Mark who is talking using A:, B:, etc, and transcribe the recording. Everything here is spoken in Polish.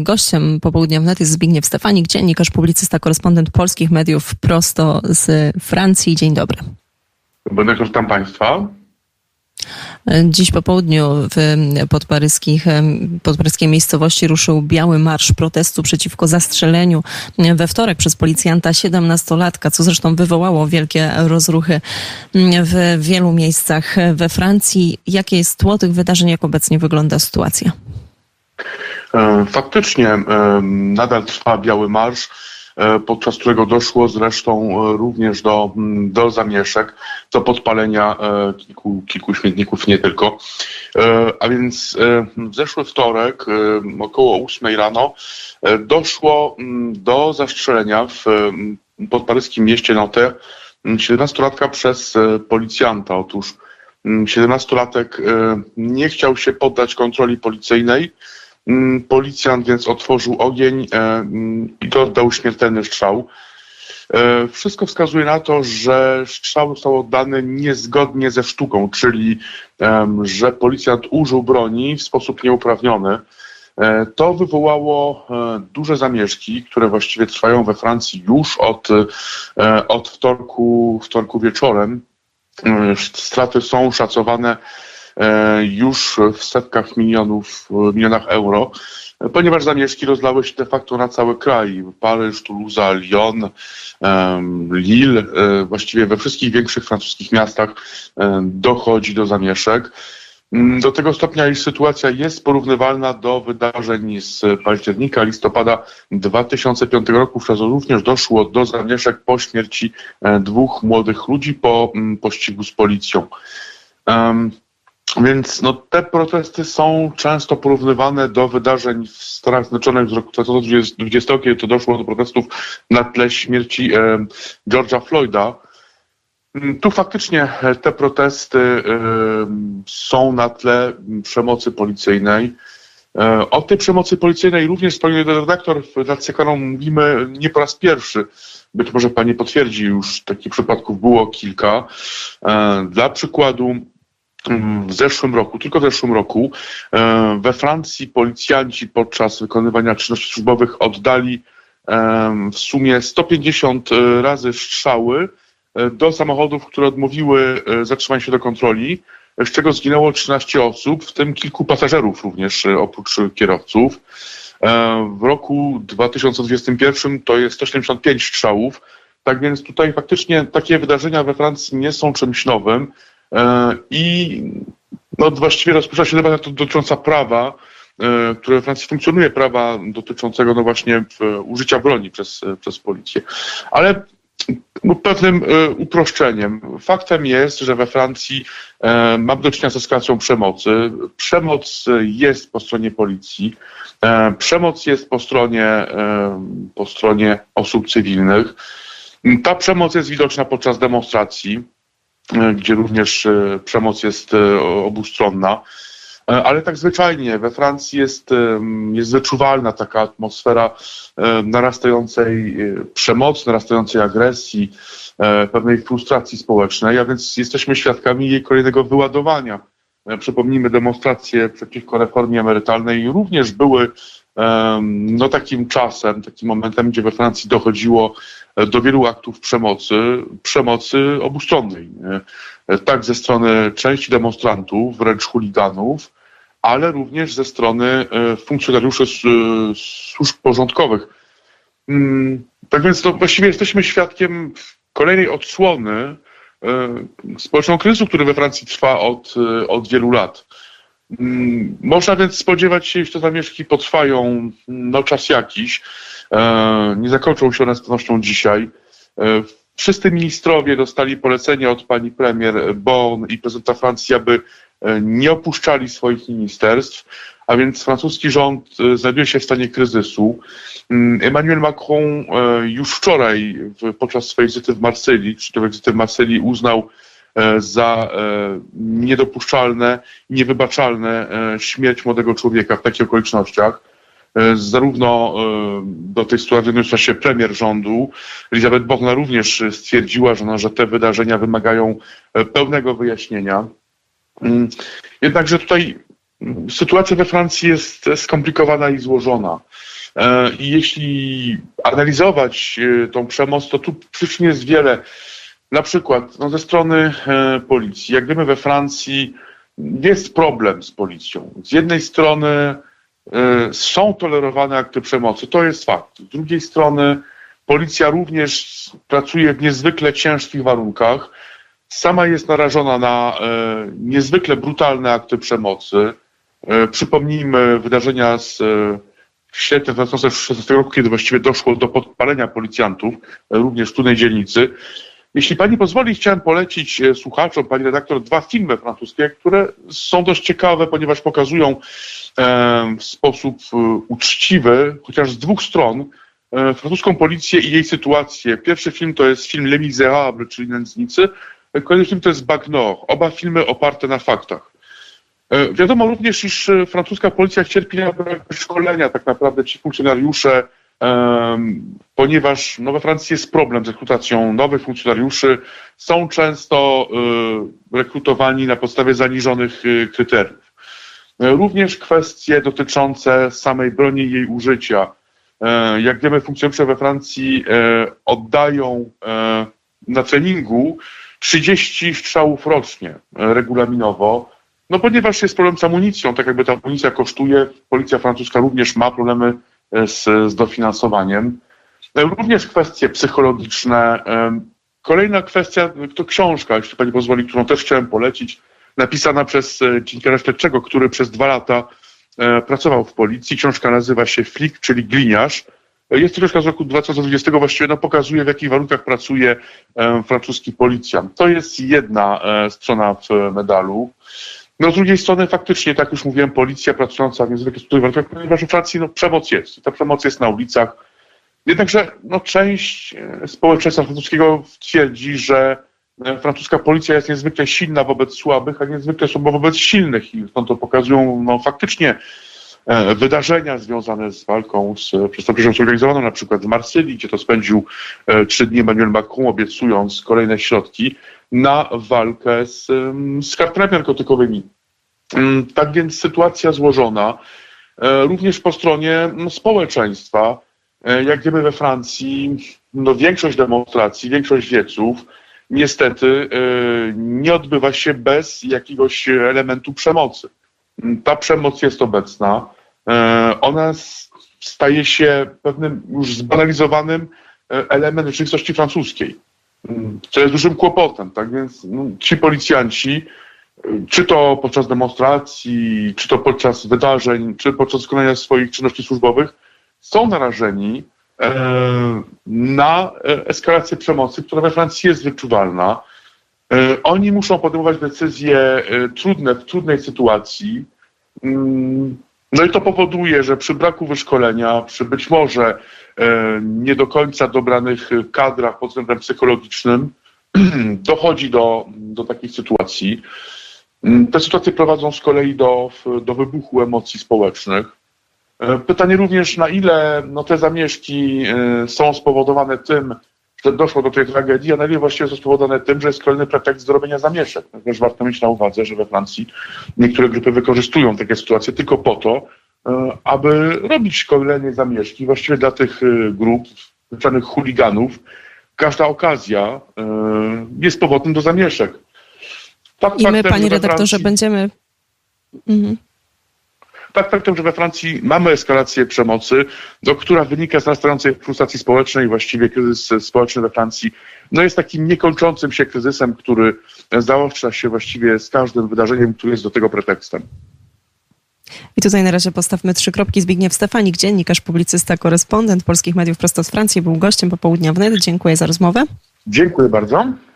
A: gościem Popołudnia Wnet jest Zbigniew Stefanik, dziennikarz, publicysta, korespondent polskich mediów prosto z Francji. Dzień dobry.
B: Witam Państwa.
A: Dziś po południu w podparyskiej miejscowości ruszył biały marsz protestu przeciwko zastrzeleniu we wtorek przez policjanta 17-latka, co zresztą wywołało wielkie rozruchy w wielu miejscach we Francji. Jakie jest tło tych wydarzeń, jak obecnie wygląda sytuacja?
B: Faktycznie nadal trwa biały marsz, podczas którego doszło zresztą również do zamieszek, do podpalenia kilku śmietników, nie tylko. A więc w zeszły wtorek około 8 rano doszło do zastrzelenia w podparyskim mieście Nanterre 17-latka przez policjanta. Otóż 17-latek nie chciał się poddać kontroli policyjnej. Policjant więc otworzył ogień i oddał śmiertelny strzał. Wszystko wskazuje na to, że strzał został oddany niezgodnie ze sztuką, czyli że policjant użył broni w sposób nieuprawniony. To wywołało duże zamieszki, które właściwie trwają we Francji już od wtorku wieczorem. Straty są szacowane już w setkach milionach euro, ponieważ zamieszki rozlały się de facto na cały kraj. Paryż, Toulouse, Lyon, Lille, właściwie we wszystkich większych francuskich miastach dochodzi do zamieszek. Do tego stopnia, iż sytuacja jest porównywalna do wydarzeń z października, listopada 2005 roku. Wtedy również doszło do zamieszek po śmierci dwóch młodych ludzi po pościgu z policją. Więc te protesty są często porównywane do wydarzeń w Stanach Zjednoczonych z roku 2020, kiedy to doszło do protestów na tle śmierci George'a Floyda. Tu faktycznie te protesty są na tle przemocy policyjnej. O tej przemocy policyjnej również wspomniał redaktor, nad którą mówimy nie po raz pierwszy. Być może pani potwierdzi, już takich przypadków było kilka. Dla przykładu, tylko w zeszłym roku we Francji policjanci podczas wykonywania czynności służbowych oddali w sumie 150 razy strzały do samochodów, które odmówiły zatrzymania się do kontroli, z czego zginęło 13 osób, w tym kilku pasażerów również, oprócz kierowców. W roku 2021 to jest 175 strzałów, tak więc tutaj faktycznie takie wydarzenia we Francji nie są czymś nowym. I właściwie rozpoczyna się debata dotycząca prawa, które we Francji funkcjonuje, prawa dotyczącego właśnie użycia broni przez policję. Ale pewnym uproszczeniem. Faktem jest, że we Francji mamy do czynienia z eskalacją przemocy. Przemoc jest po stronie policji. Przemoc jest po stronie osób cywilnych. Ta przemoc jest widoczna podczas demonstracji, gdzie również przemoc jest obustronna, ale tak zwyczajnie we Francji jest wyczuwalna taka atmosfera narastającej przemocy, narastającej agresji, pewnej frustracji społecznej, a więc jesteśmy świadkami jej kolejnego wyładowania. Przypomnijmy, demonstracje przeciwko reformie emerytalnej również były takim czasem, takim momentem, gdzie we Francji dochodziło do wielu aktów przemocy obustronnej. Tak ze strony części demonstrantów, wręcz chuliganów, ale również ze strony funkcjonariuszy służb porządkowych. Tak więc właściwie jesteśmy świadkiem kolejnej odsłony społecznego kryzysu, który we Francji trwa od wielu lat. Można więc spodziewać się, że te zamieszki potrwają czas jakiś. Nie zakończą się one z pewnością dzisiaj. Wszyscy ministrowie dostali polecenie od pani premier Born i prezydenta Francji, aby nie opuszczali swoich ministerstw, a więc francuski rząd znajduje się w stanie kryzysu. Emmanuel Macron już wczoraj podczas swojej wizyty w Marsylii, uznał za niedopuszczalne i niewybaczalne śmierć młodego człowieka w takich okolicznościach. Zarówno do tej sytuacji odniosła się premier rządu. Elisabeth Borne również stwierdziła, że te wydarzenia wymagają pełnego wyjaśnienia. Jednakże tutaj sytuacja we Francji jest skomplikowana i złożona. I jeśli analizować tą przemoc, to tu przyczyn jest wiele. Na przykład ze strony policji. Jak wiemy, we Francji jest problem z policją. Z jednej strony są tolerowane akty przemocy, to jest fakt. Z drugiej strony policja również pracuje w niezwykle ciężkich warunkach. Sama jest narażona na niezwykle brutalne akty przemocy. Przypomnijmy wydarzenia z sierpnia 2016 roku, kiedy właściwie doszło do podpalenia policjantów, również w tłumnej dzielnicy. Jeśli pani pozwoli, chciałem polecić słuchaczom, pani redaktor, 2 filmy francuskie, które są dość ciekawe, ponieważ pokazują w sposób uczciwy, chociaż z 2 stron, francuską policję i jej sytuację. Pierwszy film to jest film Les Misérables, czyli Nędznicy. Kolejny film to jest Bac Nord. Oba filmy oparte na faktach. Wiadomo również, iż francuska policja cierpi na brak szkolenia, tak naprawdę ci funkcjonariusze, ponieważ we Francji jest problem z rekrutacją nowych funkcjonariuszy, są często rekrutowani na podstawie zaniżonych kryteriów. Również kwestie dotyczące samej broni i jej użycia. Jak wiemy, funkcjonariusze we Francji oddają na treningu 30 strzałów rocznie regulaminowo, ponieważ jest problem z amunicją, tak jakby ta amunicja kosztuje. Policja francuska również ma problemy z dofinansowaniem. Również kwestie psychologiczne. Kolejna kwestia to książka, jeśli pani pozwoli, którą też chciałem polecić, napisana przez dziennikarza śledczego, który przez 2 lata pracował w policji. Książka nazywa się Flic, czyli gliniarz. Jest to książka z roku 2020, właściwie pokazuje, w jakich warunkach pracuje francuski policjant. To jest jedna strona w medalu. Z drugiej strony faktycznie, tak już mówiłem, policja pracująca w niezwykle trudnych warunkach, ponieważ w Francji przemoc jest. Ta przemoc jest na ulicach. Jednakże część społeczeństwa francuskiego twierdzi, że francuska policja jest niezwykle silna wobec słabych, a niezwykle słaba wobec silnych. I stąd to pokazują faktycznie wydarzenia związane z walką z przestępczością zorganizowaną, na przykład w Marsylii, gdzie to spędził 3 dni Emmanuel Macron, obiecując kolejne środki na walkę z kartelami narkotykowymi. Tak więc sytuacja złożona, również po stronie społeczeństwa. Jak wiemy, we Francji większość demonstracji, większość wieców niestety nie odbywa się bez jakiegoś elementu przemocy. Ta przemoc jest obecna. Ona staje się pewnym już zbanalizowanym elementem rzeczywistości francuskiej, co jest dużym kłopotem. Tak więc ci policjanci, czy to podczas demonstracji, czy to podczas wydarzeń, czy podczas wykonania swoich czynności służbowych, są narażeni na eskalację przemocy, która we Francji jest wyczuwalna. Oni muszą podejmować decyzje trudne w trudnej sytuacji. I to powoduje, że przy braku wyszkolenia, przy być może nie do końca dobranych kadrach pod względem psychologicznym, dochodzi do takich sytuacji. Te sytuacje prowadzą z kolei do wybuchu emocji społecznych. Pytanie również, na ile te zamieszki są spowodowane tym, że doszło do tej tragedii, a na ile właściwie są spowodowane tym, że jest kolejny pretekst do robienia zamieszek. Też warto mieć na uwadze, że we Francji niektóre grupy wykorzystują takie sytuacje tylko po to, aby robić kolejne zamieszki. Właściwie dla tych grup, zwyczajnych chuliganów, każda okazja jest powodem do zamieszek.
A: I my, panie redaktorze, będziemy...
B: Faktem, że we Francji mamy eskalację przemocy, która wynika z narastającej frustracji społecznej. Właściwie kryzys społeczny we Francji jest takim niekończącym się kryzysem, który zaostrza się właściwie z każdym wydarzeniem, które jest do tego pretekstem.
A: I tutaj na razie postawmy 3 kropki. Zbigniew Stefanik, dziennikarz, publicysta, korespondent Polskich Mediów prosto z Francji, był gościem Popołudnia Wnet. Dziękuję za rozmowę.
B: Dziękuję bardzo.